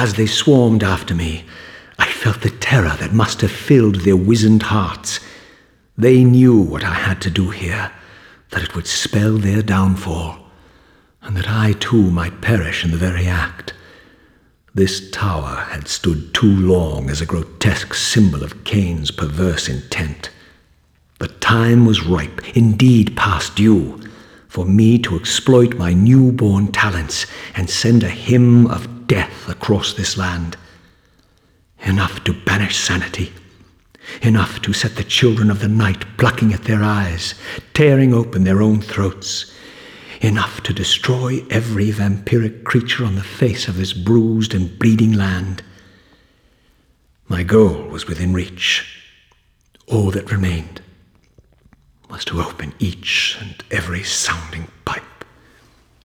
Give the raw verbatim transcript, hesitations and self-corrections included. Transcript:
as they swarmed after me, I felt the terror that must have filled their wizened hearts. They knew what I had to do here, that it would spell their downfall, and that I too might perish in the very act. This tower had stood too long as a grotesque symbol of Cain's perverse intent. The time was ripe, indeed past due, for me to exploit my newborn talents and send a hymn of death across this land. Enough to banish sanity, enough to set the children of the night plucking at their eyes, tearing open their own throats, enough to destroy every vampiric creature on the face of this bruised and bleeding land. My goal was within reach. All that remained was to open each and every sounding pipe.